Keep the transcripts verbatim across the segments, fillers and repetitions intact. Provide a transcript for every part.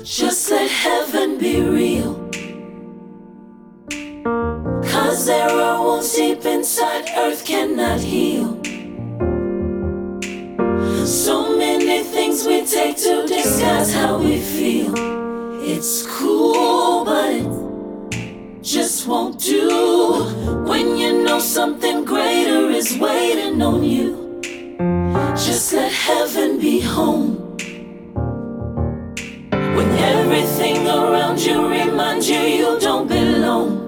Just let heaven be real. Cause there are wounds deep inside earth cannot heal. So many things we take to disguise how we feel. It's cool, but it just won't do when you know something greater is waiting on you. Just let heaven be home. When everything around you reminds you you don't belong.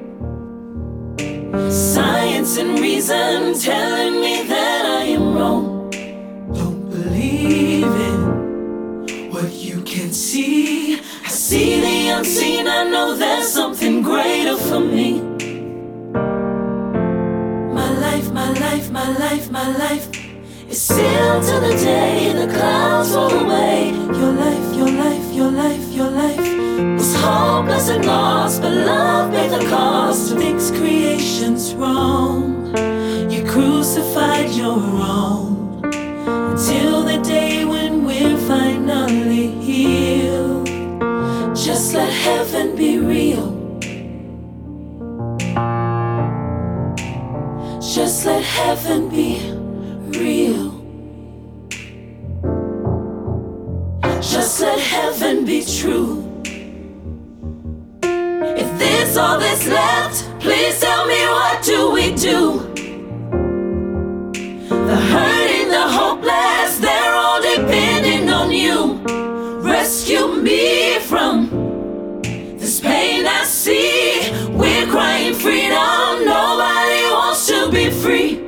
Science and reason telling me that I am wrong. Don't believe in what you can see. I see the unseen, I know there's something greater for me. My life, my life, my life, my life is sealed to the day the clouds roll away. Your life, your life, your life, your life was hopeless and lost, but love paid the cost to fix creation's wrong. You crucified your own until the day when we're finally healed. Just let heaven be real. Just let heaven be real. Just let heaven be true. If this all that's left, please tell me, what do we do? The hurting, the hopeless, they're all depending on you. Rescue me from this pain I see. We're crying freedom, nobody wants to be free.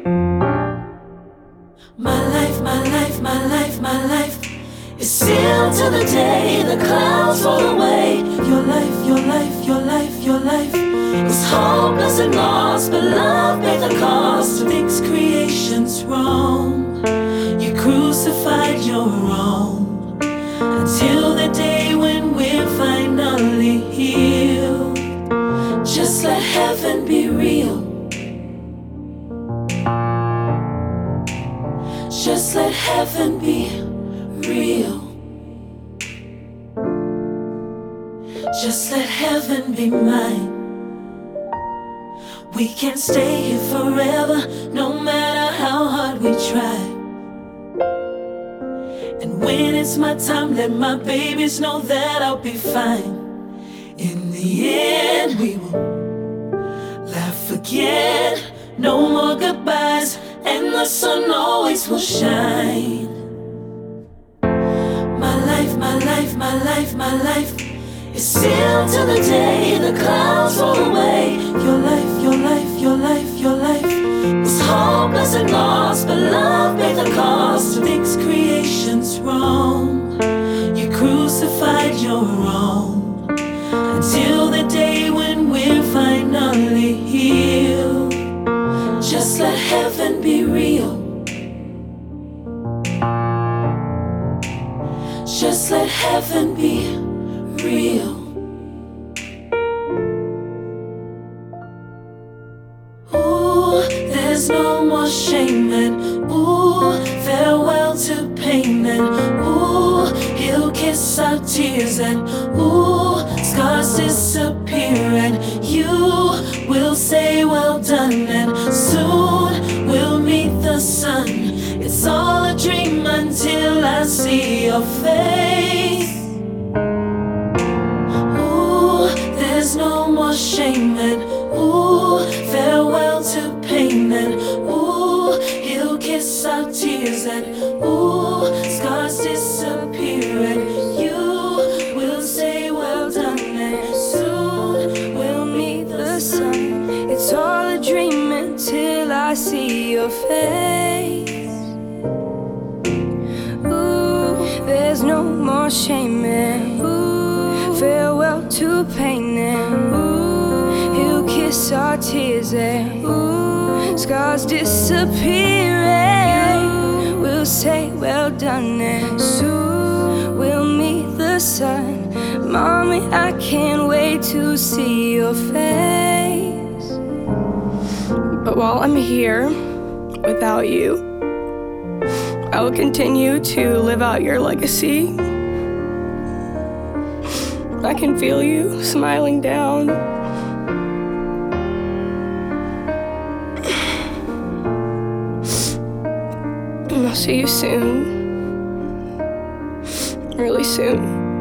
My life, my life, my life, my life is sealed to the day the clouds roll away. Your life, your life, your life, your life was hopeless and lost, but love paid the cost to fix creation's wrong. You crucified your own until the day when we're finally healed. Just let heaven be real. Just let heaven be real. Just let heaven be mine. We can't stay here forever, no matter how hard we try. And when it's my time, let my babies know that I'll be fine. In the end, we will laugh again. No more goodbyes, and the sun always will shine. My life, my life, my life, my life is sealed to the day the clouds roll away. Your life, your life, your life, your life was hopeless and lost, but love paid the cost to fix creation's wrong. You crucified your own until the day when we're finally healed. Just let heaven be real. Just let heaven be real. Ooh, there's no more shame, and ooh, farewell to pain, and ooh, he'll kiss our tears, and ooh, scars disappear, and you will say well done, and soon we'll meet the sun. It's all a dream until I see your face. Ooh, there's no more shame, and ooh, farewell to pain, and ooh, he'll kiss our tears, and ooh, scars disappear, and you will say well done, and soon we'll meet the sun. It's all a dream until I see your face. Ooh, there's no more shame, and ooh, farewell to pain, and ooh, he'll kiss our tears, and ooh, scars disappear, and we'll say well done, and soon we'll meet the sun. Mommy, I can't wait to see your face. But while I'm here without you, I will continue to live out your legacy. I can feel you smiling down. And I'll see you soon. Really soon.